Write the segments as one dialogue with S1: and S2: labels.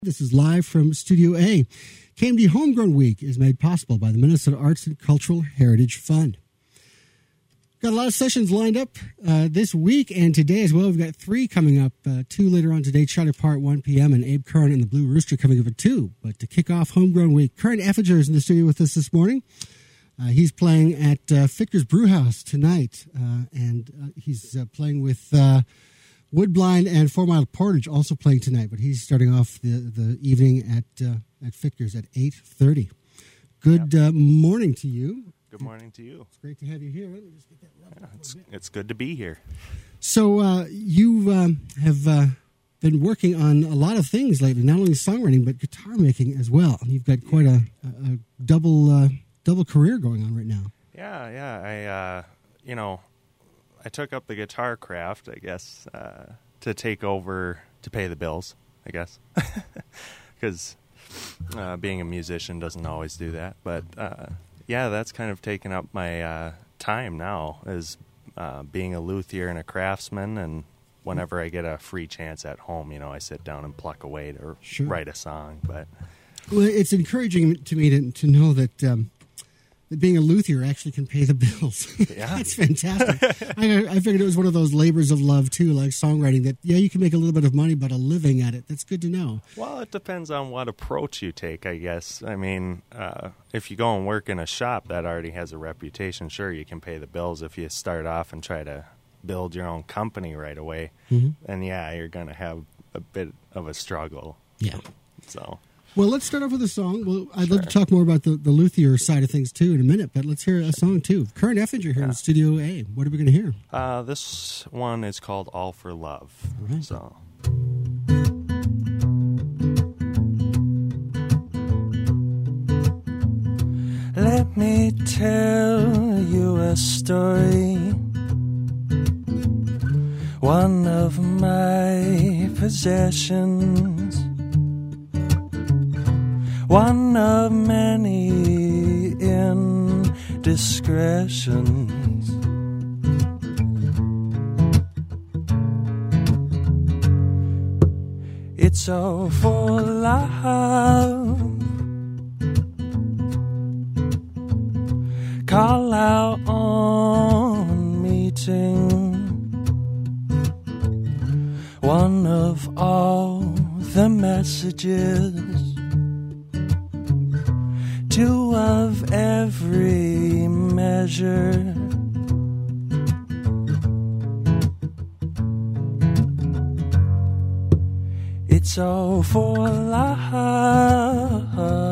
S1: This is live from Studio A. KMD Homegrown Week is made possible by the Minnesota Arts and Cultural Heritage Fund. Got a lot of sessions lined up this week and today as well. We've got 3 coming up, 2 later on today, Charlie Parr at 1 p.m. and Abe Curran and the Blue Rooster coming up at 2. But to kick off Homegrown Week, Curran Effinger is in the studio with us this morning. He's playing at Ficker's Brewhouse tonight, and he's playing with Woodblind and 4 Mile Portage also playing tonight, but he's starting off the evening at Ficker's at 8:30. Good morning to you.
S2: Good morning to you.
S1: It's great to have you here. Let me just get that level
S2: it's good to be here.
S1: So you have been working on a lot of things lately, not only songwriting, but guitar making as well. You've got quite a double career going on right now.
S2: Yeah. I took up the guitar craft, I guess, to take over, to pay the bills, I guess. Because being a musician doesn't always do that. But, that's kind of taken up my time now, is being a luthier and a craftsman. And whenever I get a free chance at home, I sit down and pluck away to write a song. But
S1: well, it's encouraging to me to know that being a luthier actually can pay the bills.
S2: Yeah.
S1: That's fantastic. I figured it was one of those labors of love, too, like songwriting, that, you can make a little bit of money, but a living at it. That's good to know.
S2: Well, it depends on what approach you take, I guess. I mean, if you go and work in a shop that already has a reputation, sure, you can pay the bills. If you start off and try to build your own company right away, then, you're going to have a bit of a struggle.
S1: Yeah.
S2: So...
S1: Well, let's start off with a song. Well, I'd love to talk more about the luthier side of things, too, in a minute, but let's hear a song, too. Curran Effinger here in Studio A. What are we going to hear?
S2: This one is called All for Love.
S1: Right.
S2: So... Let me tell you a story, one of my possessions, one of many indiscretions. It's all for love. Call out on meeting, one of all the messages, 2 of every measure. It's all for love.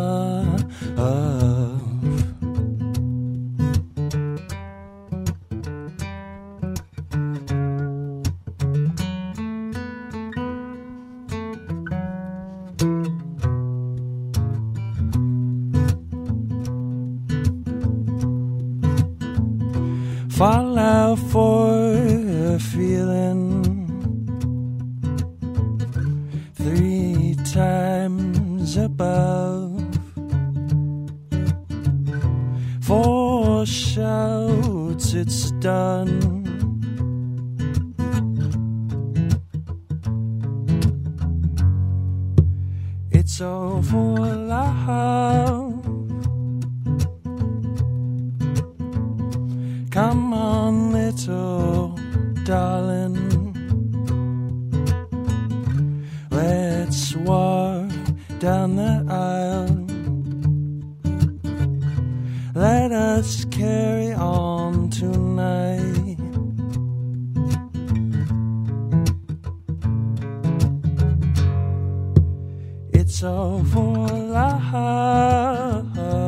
S2: Fall out for a feeling 3 times above. 4 shouts, it's done. It's all for love. Come on, little darling, let's walk down the aisle. Let us carry on tonight. It's all for love.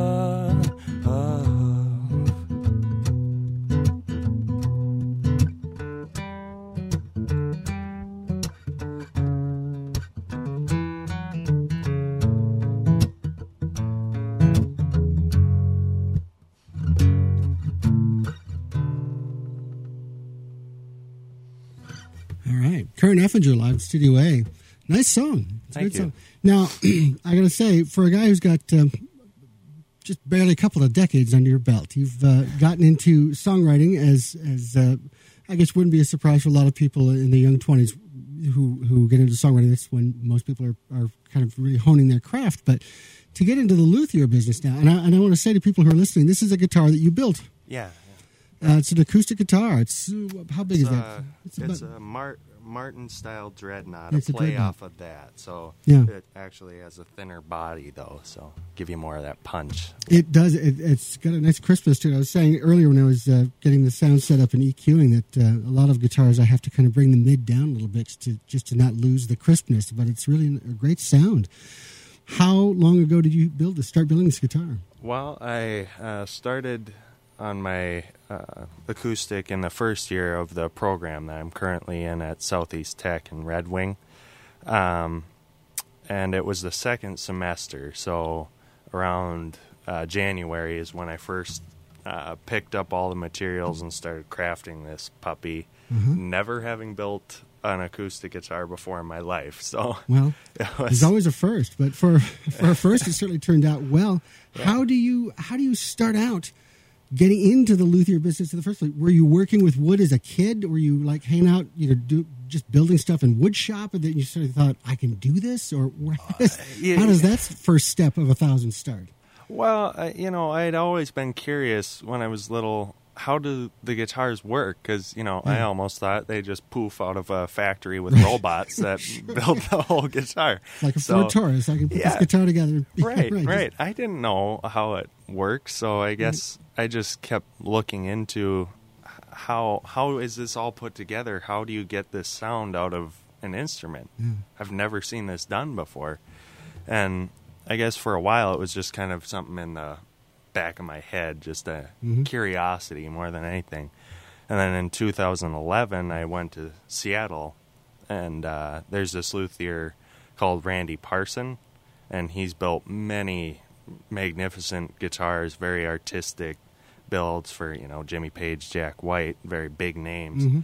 S1: Curran Effinger live at Studio A. Nice song. It's a
S2: Thank
S1: good
S2: you.
S1: song. Now, I got to say, for a guy who's got just barely a couple of decades under your belt, you've gotten into songwriting as I guess wouldn't be a surprise for a lot of people in the young 20s. who get into songwriting, that's when most people are kind of really honing their craft. But to get into the luthier business now, and I want to say to people who are listening, this is a guitar that you built.
S2: Yeah.
S1: It's an acoustic guitar. It's how big is that?
S2: It's a Martin style dreadnought.
S1: It's
S2: a play
S1: a dreadnought.
S2: off of that. So
S1: Yeah.
S2: it actually has a thinner body though, so give you more of that punch.
S1: It does. It's got a nice crispness to it. I was saying earlier when I was getting the sound set up and EQing that a lot of guitars I have to kind of bring the mid down a little bit to not lose the crispness. But it's really a great sound. How long ago did you start building this guitar?
S2: Well, I started on my acoustic in the first year of the program that I'm currently in at Southeast Tech in Red Wing. And it was the second semester, so around January is when I first picked up all the materials and started crafting this puppy, never having built an acoustic guitar before in my life. So
S1: well, there's always a first, but for a first, it certainly turned out well. Yeah. How do you start out getting into the luthier business in the first place? Were you working with wood as a kid? Were you like hanging out, just building stuff in wood shop, and then you sort of thought, I can do this? Or how does that first step of 1,000 start?
S2: Well, I'd always been curious when I was little, how do the guitars work? Because, I almost thought they just poof out of a factory with robots that build the whole guitar.
S1: Like a Ford Taurus. I can put this guitar together.
S2: Right. I didn't know how it worked, so I guess I just kept looking into how is this all put together? How do you get this sound out of an instrument? I've never seen this done before. And I guess for a while it was just kind of something in the back of my head, just a curiosity more than anything. And then in 2011 I went to Seattle, and there's this luthier called Randy Parson, and he's built many magnificent guitars, very artistic builds for Jimmy Page, Jack White, very big names.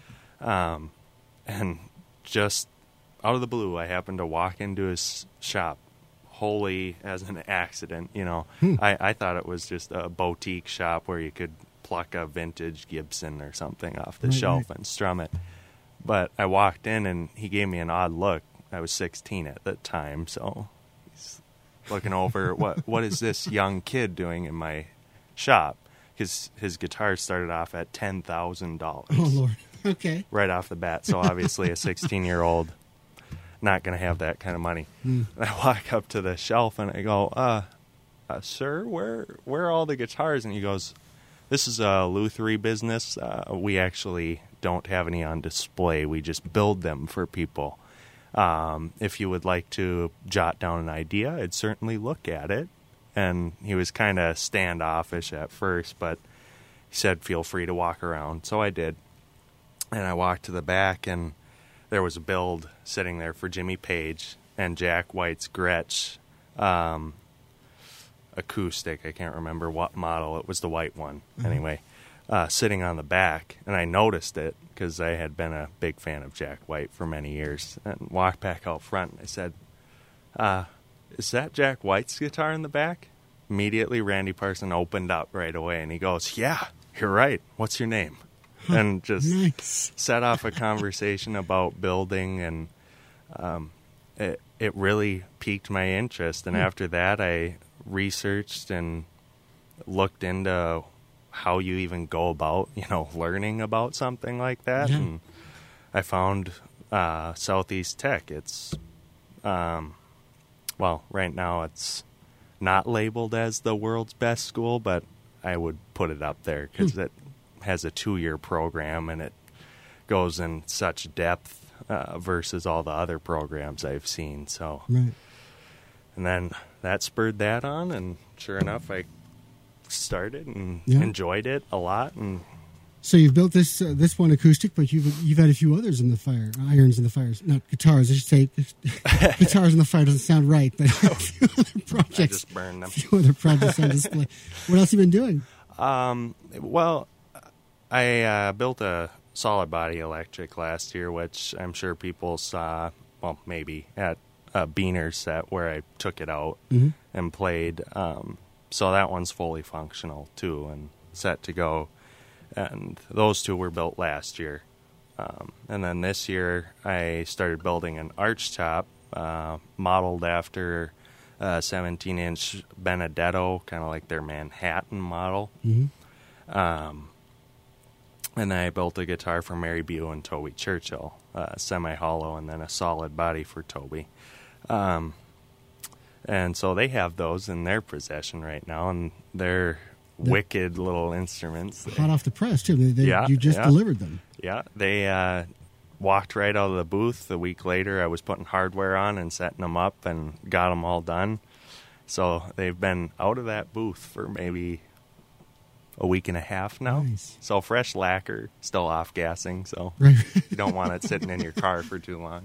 S2: And just out of the blue I happened to walk into his shop wholly as an accident. I thought it was just a boutique shop where you could pluck a vintage Gibson or something off the shelf and strum it. But I walked in and he gave me an odd look. I was 16 at the time, so he's looking over, what is this young kid doing in my shop? Because his guitar started off at $10,000.
S1: Oh, Lord. Okay.
S2: Right off the bat. So obviously a 16-year-old not going to have that kind of money. I walk up to the shelf and I go, sir, where are all the guitars? And he goes, this is a lutherie business. We actually don't have any on display. We just build them for people. If you would like to jot down an idea, I'd certainly look at it. And he was kind of standoffish at first, but he said, feel free to walk around. So I did. And I walked to the back, and there was a build sitting there for Jimmy Page and Jack White's Gretsch acoustic. I can't remember what model. It was the white one. Anyway, sitting on the back. And I noticed it because I had been a big fan of Jack White for many years. And walked back out front, and I said, is that Jack White's guitar in the back? Immediately, Randy Parson opened up right away, and he goes, yeah, you're right. What's your name? And just set off a conversation about building, and it really piqued my interest. And after that, I researched and looked into how you even go about, learning about something like that. Yeah. And I found Southeast Tech. It's right now it's not labeled as the world's best school, but I would put it up there because it has a 2-year program and it goes in such depth versus all the other programs I've seen. So, and then that spurred that on, and sure enough, I started and enjoyed it a lot. And
S1: so you've built this one acoustic, but you've had a few others in the fire, irons in the fires, not guitars. I should say guitars in the fire doesn't sound right, but a few other projects.
S2: I just burned them.
S1: A few other projects on display. What else have you been doing?
S2: I built a solid body electric last year, which I'm sure people saw, maybe at a Beaner set where I took it out and played. So that one's fully functional too and set to go. And those two were built last year. And then this year, I started building an arch top modeled after 17-inch Benedetto, kind of like their Manhattan model.
S1: Mm-hmm.
S2: And then I built a guitar for Mary Bew and Toby Churchill, semi-hollow, and then a solid body for Toby. And so they have those in their possession right now, and they're wicked little instruments.
S1: Hot off the press, too. You just delivered them.
S2: Yeah, they walked right out of the booth. A week later, I was putting hardware on and setting them up and got them all done. So they've been out of that booth for maybe a week and a half now.
S1: Nice.
S2: So fresh lacquer, still off-gassing, so
S1: Right.
S2: you don't want it sitting in your car for too long.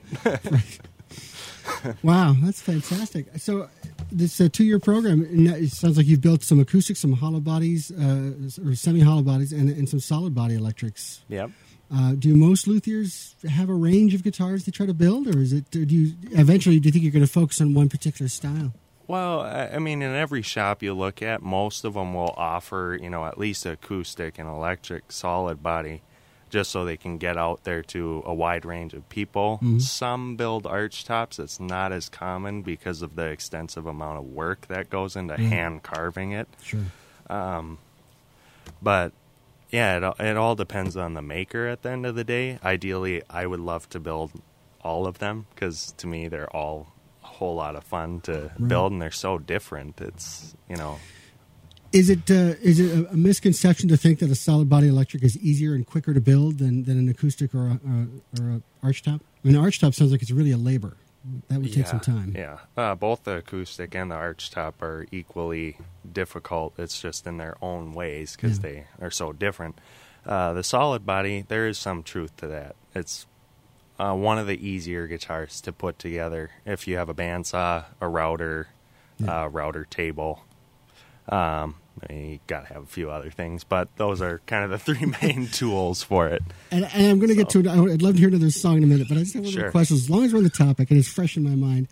S1: Wow, that's fantastic. So this 2-year program, it sounds like you've built some acoustics, some hollow bodies, or semi-hollow bodies, and some solid body electrics.
S2: Yep.
S1: Do most luthiers have a range of guitars they try to build, or do you think you're going to focus on one particular style?
S2: Well, I mean, in every shop you look at, most of them will offer, at least acoustic and electric solid body, just so they can get out there to a wide range of people.
S1: Mm-hmm.
S2: Some build arch tops. It's not as common because of the extensive amount of work that goes into hand carving it.
S1: Sure.
S2: But yeah, it all depends on the maker at the end of the day. Ideally, I would love to build all of them because to me they're all a whole lot of fun to build, and they're so different. It's
S1: Is it a misconception to think that a solid body electric is easier and quicker to build than an acoustic or a arch top? I mean, an arch top sounds like it's really a labor. That would take some time.
S2: Yeah, both the acoustic and the arch top are equally difficult. It's just in their own ways because they are so different. The solid body, there is some truth to that. It's one of the easier guitars to put together if you have a bandsaw, a router, router table. You got to have a few other things, but those are kind of the 3 main tools for it.
S1: And I'm going to get to it. I'd love to hear another song in a minute, but I just have one more question. As long as we're on the topic and it's fresh in my mind,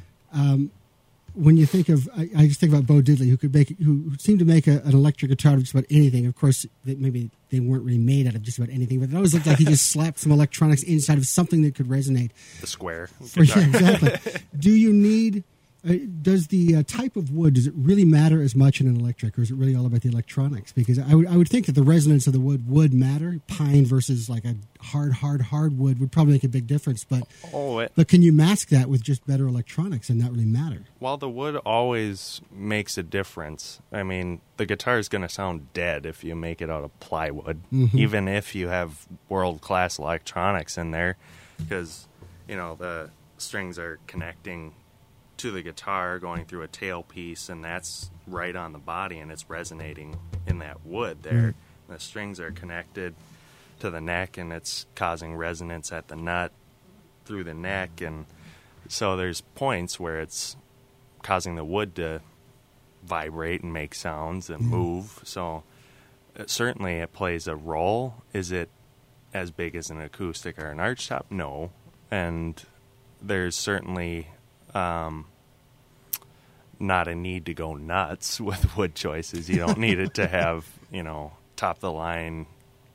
S1: when you think of, I just think about Bo Diddley, who seemed to make an electric guitar of just about anything. Of course, maybe they weren't really made out of just about anything, but it always looked like he just slapped some electronics inside of something that could resonate.
S2: The square.
S1: Yeah, exactly. Do you need? Does the type of wood, does it really matter as much in an electric, or is it really all about the electronics? Because I would think that the resonance of the wood would matter. Pine versus like a hard wood would probably make a big difference. But but can you mask that with just better electronics and not really matter?
S2: Well, the wood always makes a difference. I mean, the guitar is going to sound dead if you make it out of plywood, even if you have world-class electronics in there, because, the strings are connecting to the guitar going through a tailpiece, and that's right on the body, and it's resonating in that wood there. The strings are connected to the neck, and it's causing resonance at the nut through the neck, and so there's points where it's causing the wood to vibrate and make sounds and move. So certainly it plays a role. Is it as big as an acoustic or an arch top? No. And there's certainly not a need to go nuts with wood choices. You don't need it to have, top of the line,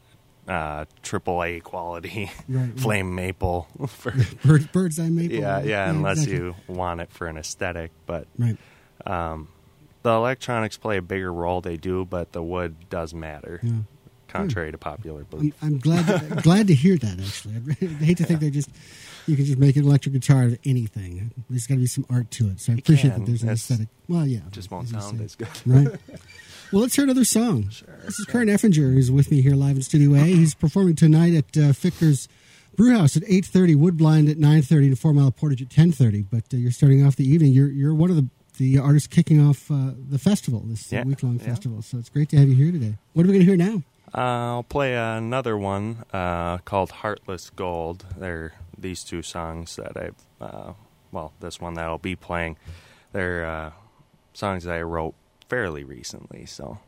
S2: AAA quality flame maple for
S1: bird's eye maple.
S2: Yeah, unless you want it for an aesthetic. But the electronics play a bigger role. They do, but the wood does matter. Yeah. Contrary to popular belief.
S1: I'm glad to hear that. Actually, I hate to think you can just make an electric guitar out of anything. There's got to be some art to it. So I appreciate that there's an aesthetic. Well, yeah,
S2: it just won't sound as good.
S1: Right. Well, let's hear another song.
S2: Sure.
S1: This is Kern Effinger, who's with me here live in Studio A. He's performing tonight at Ficker's Brewhouse at 8:30, Woodblind at 9:30, and 4 Mile Portage at 10:30. But you're starting off the evening. You're one of the artists kicking off the festival, this week-long festival. So it's great to have you here today. What are we going to hear now?
S2: I'll play another one called Heartless Gold. They're these 2 songs that this one that I'll be playing. They're songs that I wrote fairly recently, so.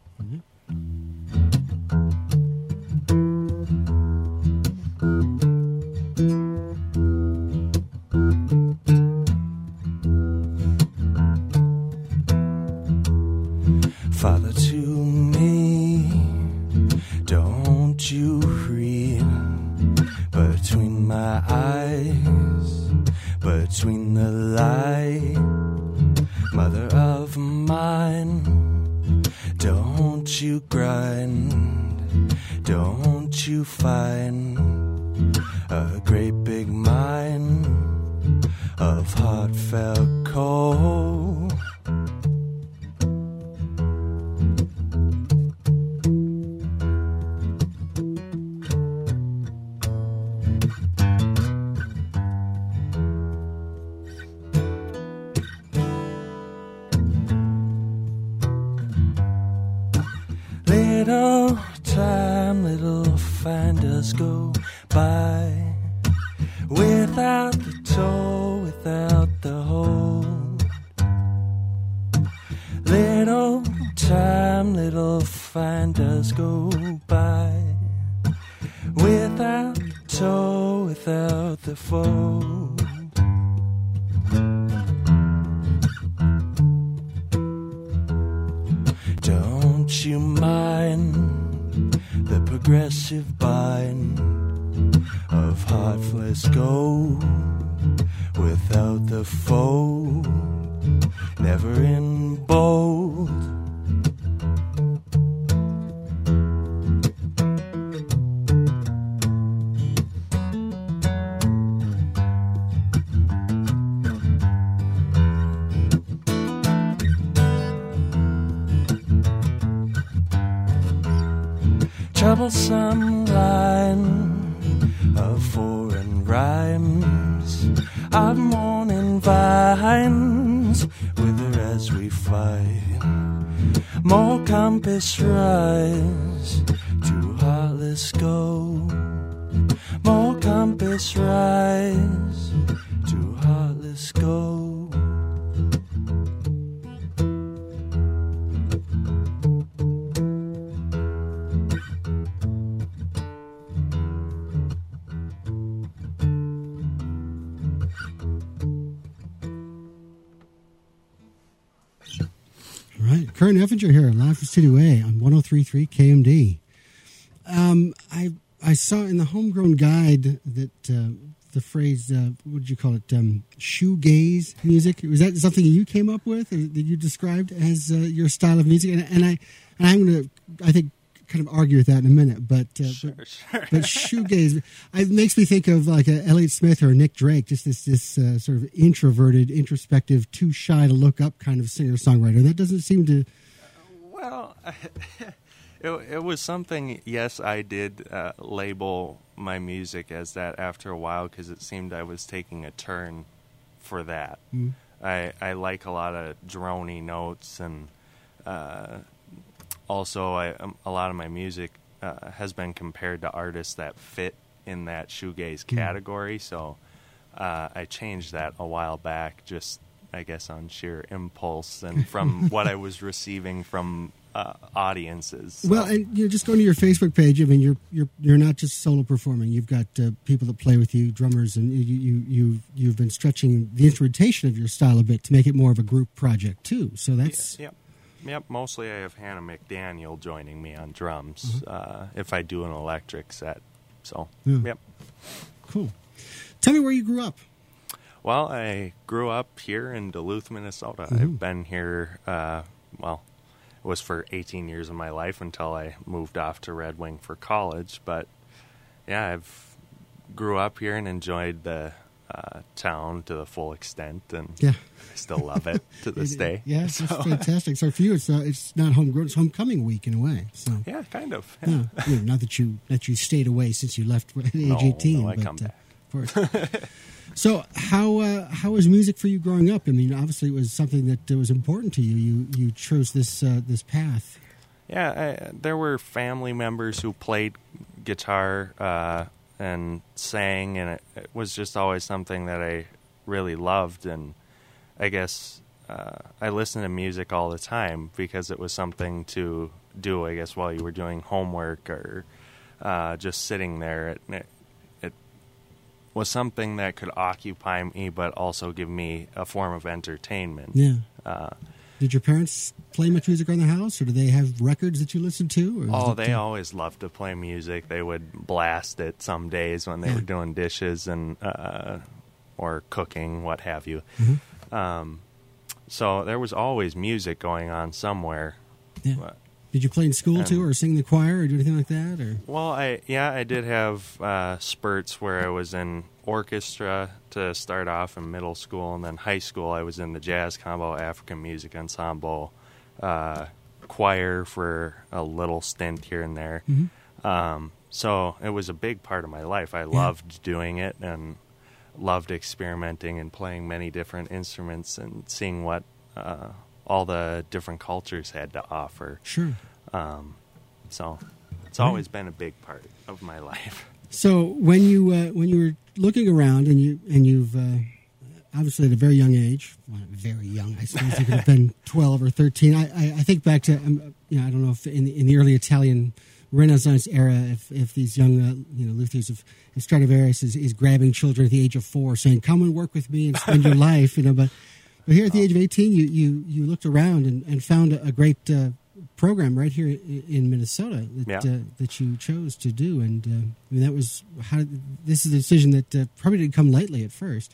S2: Father to me, don't you read Mother of mine, don't you grind, don't you find a great big mine of heartfelt coal. Little time, little finders go by, without the toe, without the hole. Little time, little finders go by, without the toe, without the fold. Don't you mind the progressive bind of heartless gold without the fold, never in bold. Troublesome line of foreign rhymes, of morning vines, wither as we fight. More compass rise to heartless go. More compass rise to heartless go.
S1: Kern Effinger here, live from Studio A on 103.3 KMD. I saw in the Homegrown Guide that the phrase, what did you call it, shoegaze music. Was that something you came up with, or that you described as your style of music? And I'm going to, I think, kind of argue with that in a minute. But
S2: sure.
S1: But shoegaze, it makes me think of like a Elliott Smith or a Nick Drake, just this sort of introverted, introspective, too shy to look up kind of singer-songwriter. And that doesn't seem to...
S2: Well, it was something, yes, I did label my music as that after a while because it seemed I was taking a turn for that. Mm. I like a lot of droney notes, and also a lot of my music has been compared to artists that fit in that shoegaze category, so I changed that a while back, just I guess on sheer impulse and from what I was receiving from audiences. So.
S1: Well, and just going to your Facebook page. I mean, you're not just solo performing. You've got people that play with you, drummers, and you've been stretching the instrumentation of your style a bit to make it more of a group project too. So that's
S2: Yep. Mostly, I have Hannah McDaniel joining me on drums if I do an electric set. So, Yep.
S1: Cool. Tell me where you grew up.
S2: Well, I grew up here in Duluth, Minnesota. Mm-hmm. I've been here, it was for 18 years of my life until I moved off to Red Wing for college. But, yeah, I've grew up here and enjoyed the town to the full extent, and I still love it to this day.
S1: Yeah, it's fantastic. So for you, it's not homegrown; it's homecoming week in a way. So
S2: yeah, kind of.
S1: Yeah. Not that you stayed away since you left at age 18.
S2: No, I come back.
S1: Of course. So how was music for you growing up? I mean, obviously it was something that was important to you. You chose this path.
S2: Yeah, there were family members who played guitar and sang, and it was just always something that I really loved. And I guess I listened to music all the time because it was something to do, I guess, while you were doing homework or just sitting there. It was something that could occupy me but also give me a form of entertainment.
S1: Yeah. Did your parents play much music around the house, or do they have records that you listened to?
S2: Or they always loved to play music. They would blast it some days when they were doing dishes and or cooking, what have you. Mm-hmm. so there was always music going on somewhere.
S1: Yeah.
S2: But,
S1: did you play in school too, or sing in the choir, or do anything like that? Or
S2: well, I did have spurts where I was in orchestra to start off in middle school, and then high school I was in the jazz combo African music ensemble, choir for a little stint here and there.
S1: Mm-hmm.
S2: So it was a big part of my life. I loved doing it and loved experimenting and playing many different instruments and seeing what all the different cultures had to offer.
S1: Sure.
S2: So it's always been a big part of my life.
S1: So when you were looking around and you've obviously at a very young age, well, very young, I suppose you could have been 12 or 13. I think back to I don't know if in the early Italian Renaissance era, if these young luthiers of Stradivarius is grabbing children at the age of 4, saying, "Come and work with me and spend your life," But here at the age of 18, you looked around and found a great program right here in Minnesota that you chose to do, and that was this is a decision that probably didn't come lightly at first.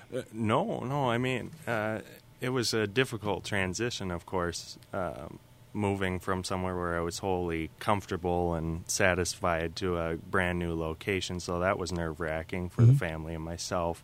S2: No. I mean, it was a difficult transition, of course, moving from somewhere where I was wholly comfortable and satisfied to a brand new location. So that was nerve-wracking for the family and myself.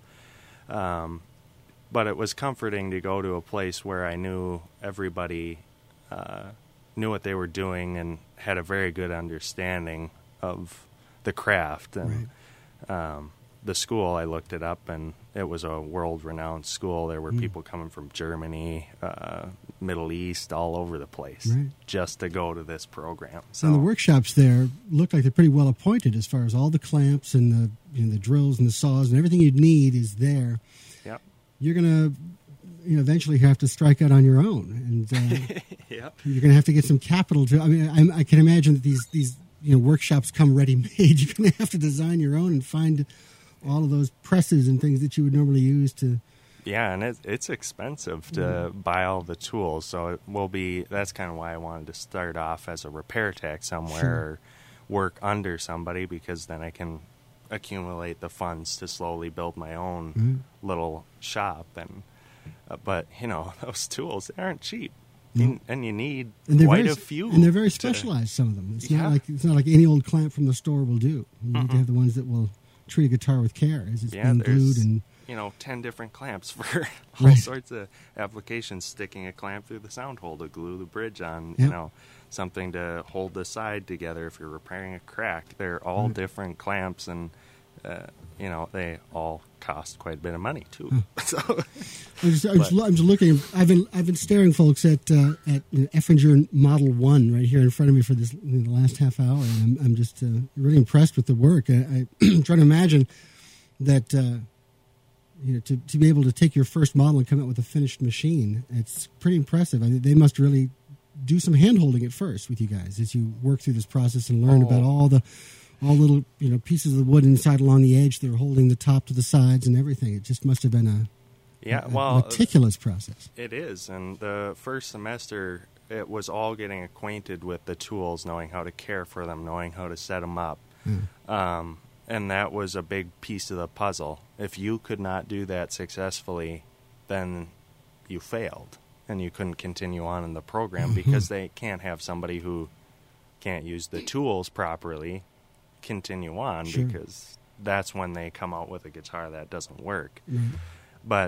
S2: But it was comforting to go to a place where I knew everybody knew what they were doing and had a very good understanding of the craft. And the school, I looked it up, and it was a world-renowned school. There were people coming from Germany, Middle East, all over the place just to go to this program. So
S1: and the workshops there look like they're pretty well appointed as far as all the clamps and the drills and the saws and everything you'd need is there.
S2: Yep.
S1: You're going to eventually have to strike out on your own, and you're going to have to get some capital to. I mean, I can imagine that these workshops come ready-made. You're going to have to design your own and find all of those presses and things that you would normally use to.
S2: Yeah, and it's expensive to buy all the tools, so it will be. That's kind of why I wanted to start off as a repair tech somewhere, or work under somebody, because then I can accumulate the funds to slowly build my own little shop. And but those tools, they aren't cheap, and you need quite a few,
S1: and they're very specialized. Some of them. It's not like any old clamp from the store will do. You need to have the ones that will treat a guitar with care as it's being glued, and
S2: 10 different clamps for all sorts of applications. Sticking a clamp through the sound hole to glue the bridge on, something to hold the side together if you're repairing a crack. They're all different clamps, and they all cost quite a bit of money too. So
S1: I'm just looking. I've been staring, folks, at Effinger Model 1 right here in front of me for this the last half hour, and I'm just really impressed with the work. I'm trying to imagine that to be able to take your first model and come out with a finished machine. It's pretty impressive. I mean, they must really do some hand-holding at first with you guys as you work through this process and learn about all little pieces of the wood inside along the edge. They're holding the top to the sides and everything. It just must have been a meticulous process.
S2: It is, and the first semester it was all getting acquainted with the tools, knowing how to care for them, knowing how to set them up. And that was a big piece of the puzzle. If you could not do that successfully, then you failed, and you couldn't continue on in the program, because they can't have somebody who can't use the tools properly continue on, because that's when they come out with a guitar that doesn't work. But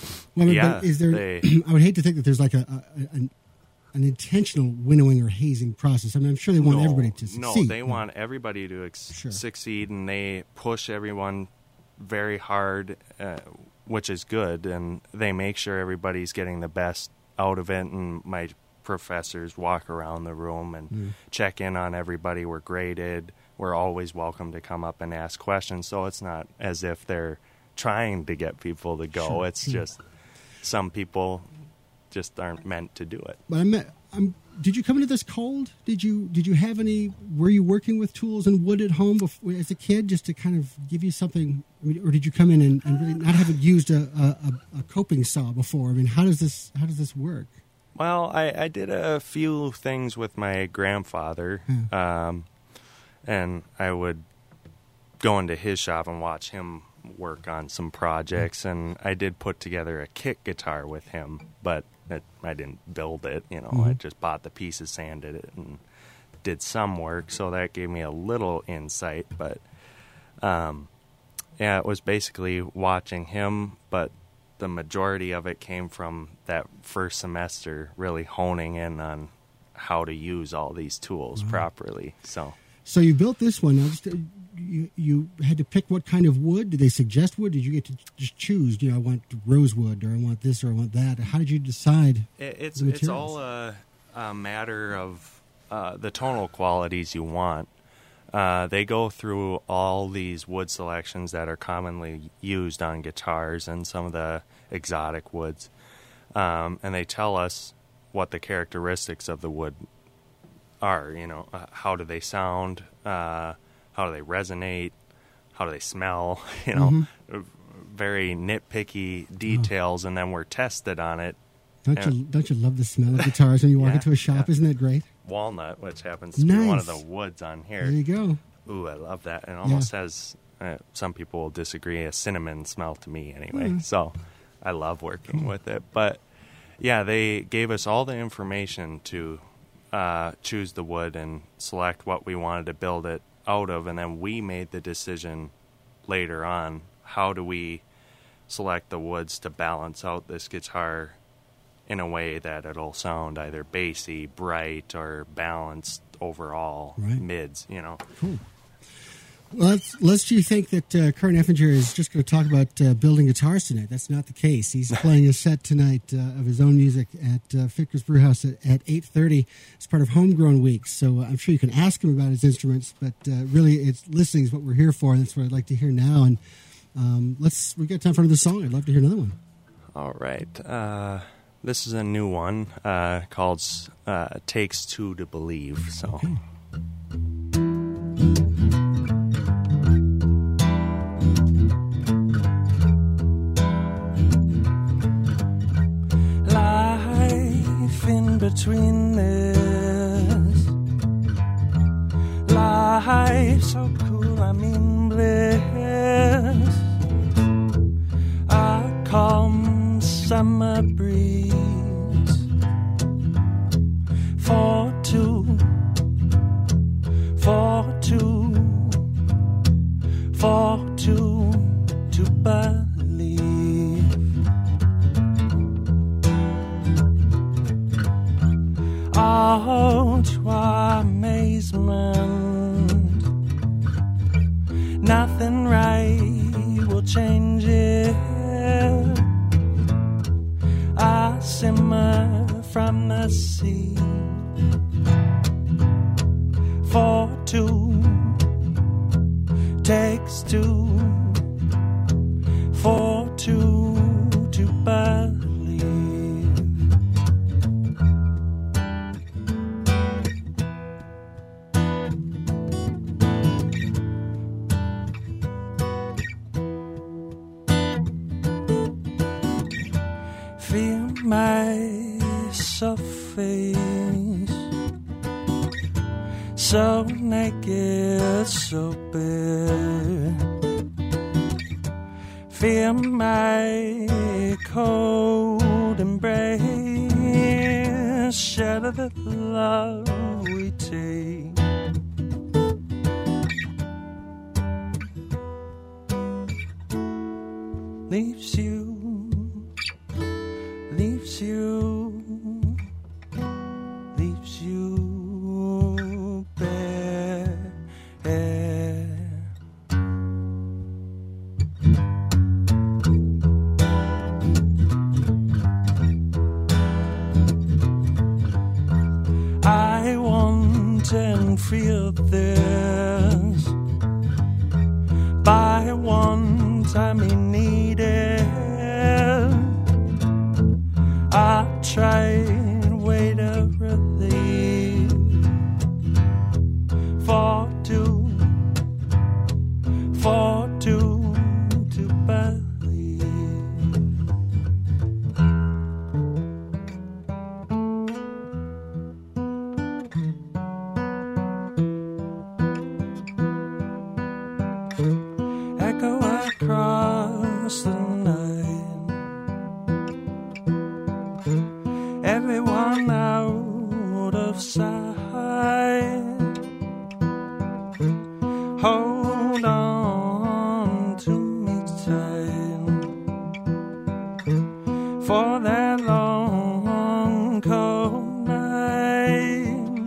S1: is there? I would hate to think that there's like an intentional winnowing or hazing process. I mean, I'm sure they want everybody to succeed.
S2: No, they want everybody to succeed, and they push everyone very hard, which is good, and they make sure everybody's getting the best out of it. And my professors walk around the room and check in on everybody. We're graded. We're always welcome to come up and ask questions, so it's not as if they're trying to get people to go. It's just some people just aren't meant to do it.
S1: But did you come into this cold? Did you have any? Were you working with tools and wood at home as a kid, just to kind of give you something? I mean, or did you come in and really not have used a coping saw before? I mean, how does this work?
S2: Well, I did a few things with my grandfather, and I would go into his shop and watch him work on some projects, and I did put together a kit guitar with him, but I didn't build it, I
S1: Mm-hmm.
S2: just bought the pieces, sanded it, and did some work, so that gave me a little insight. But yeah, it was basically watching him, but the majority of it came from that first semester, really honing in on how to use all these tools properly. So
S1: you built this one. Now, you had to pick what kind of wood. Did they suggest wood? Did you get to just choose? I want rosewood, or I want this, or I want that. How did you decide?
S2: It's all a matter of the tonal qualities you want. They go through all these wood selections that are commonly used on guitars and some of the exotic woods, and they tell us what the characteristics of the wood are. How do they sound? How do they resonate? How do they smell? Very nitpicky details, and then we're tested on it.
S1: Don't you love the smell of guitars when you walk into a shop?
S2: Yeah.
S1: Isn't that great?
S2: Walnut, which happens to be one of the woods on here.
S1: There you go.
S2: Ooh, I love that. It almost has, some people will disagree, a cinnamon smell to me anyway. So I love working with it. But yeah, they gave us all the information to choose the wood and select what we wanted to build it out of. And then we made the decision later on, how do we select the woods to balance out this guitar in a way that it'll sound either bassy, bright, or balanced overall, mids,
S1: Cool. Well, lest you think that Kurt Effinger is just going to talk about building guitars tonight. That's not the case. He's playing a set tonight of his own music at Ficker's Brewhouse at 8:30 as part of Homegrown Week. So I'm sure you can ask him about his instruments, but really listening is what we're here for. That's what I'd like to hear now. And we've got time for another song. I'd love to hear another one.
S2: All right. This is a new one called Takes Two to Believe. So.
S1: Okay.
S3: Life in between this, life so cool, I mean bliss, a calm summer breeze, for two to believe. Oh, to our amazement, nothing right will change it. I simmer from the sea, for two takes two, for two to believe. Feel my soft face, so naked, so bare. Feel my cold embrace, shadow the love we take. Leaves you bare. I want and feel this. By one time he needed, I tried way to relieve. For two to believe. Echo across the night, everyone out of sight. Hold on to me tight for that long cold night.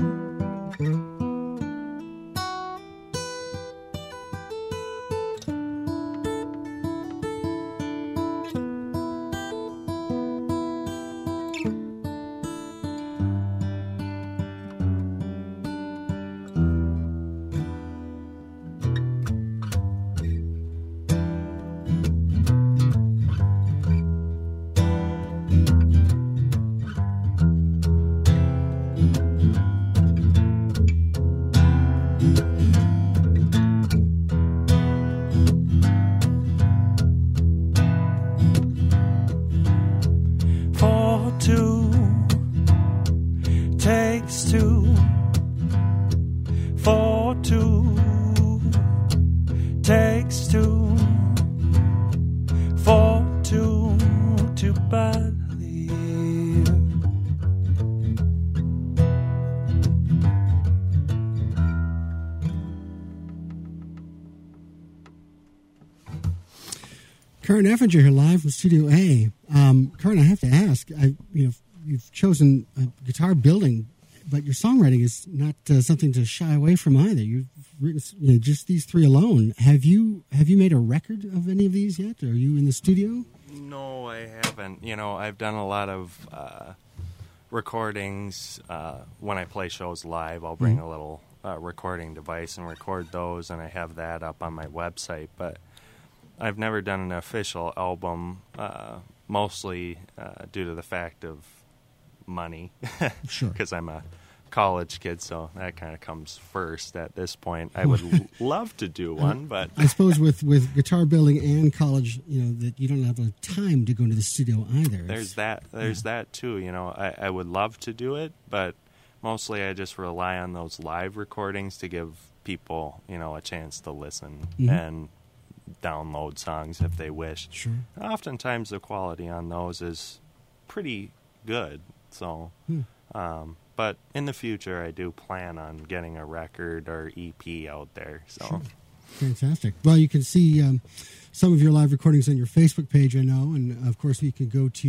S1: Karen Effinger here live from Studio A. Karen, I have to ask, you've chosen guitar building, but your songwriting is not something to shy away from either. You've written just these three alone. Have you made a record of any of these yet? Are you in the studio?
S2: No, I haven't. I've done a lot of recordings. When I play shows live, I'll bring a little recording device and record those, and I have that up on my website, but I've never done an official album, mostly due to the fact of money.
S1: Sure.
S2: Because I'm a college kid, so that kind of comes first at this point. I would love to do one, but
S1: I suppose with guitar building and college, that you don't have the time to go into the studio either.
S2: There's that too. I would love to do it, but mostly I just rely on those live recordings to give people, a chance to listen and download songs if they wish.
S1: Sure.
S2: Oftentimes the quality on those is pretty good. So, but in the future I do plan on getting a record or EP out there. So,
S1: sure. Fantastic. Well, you can see some of your live recordings on your Facebook page, I know, and of course you can go to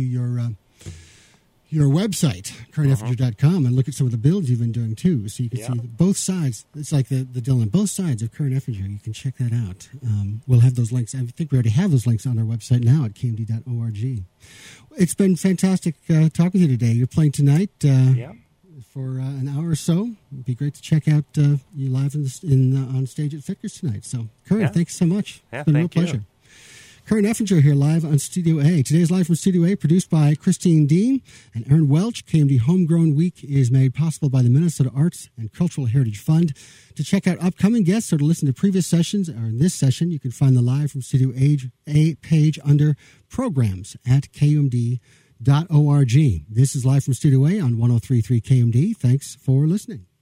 S1: your website, KarenEffinger.com, and look at some of the builds you've been doing too. So you can see both sides. It's like the Dylan, both sides of Karen Effinger. You can check that out. We'll have those links. I think we already have those links on our website now at kmd.org. It's been fantastic talking to you today. You're playing tonight for an hour or so. It'd be great to check out you live on stage at Fitkers tonight. So, Karen, thanks so much. It's been a real pleasure. Karen Effinger here live on Studio A. Today's Live from Studio A, produced by Christine Dean and Aaron Welch. KMD Homegrown Week is made possible by the Minnesota Arts and Cultural Heritage Fund. To check out upcoming guests or to listen to previous sessions, or in this session, you can find the Live from Studio A page under Programs at KMD.org. This is Live from Studio A on 103.3 KMD. Thanks for listening.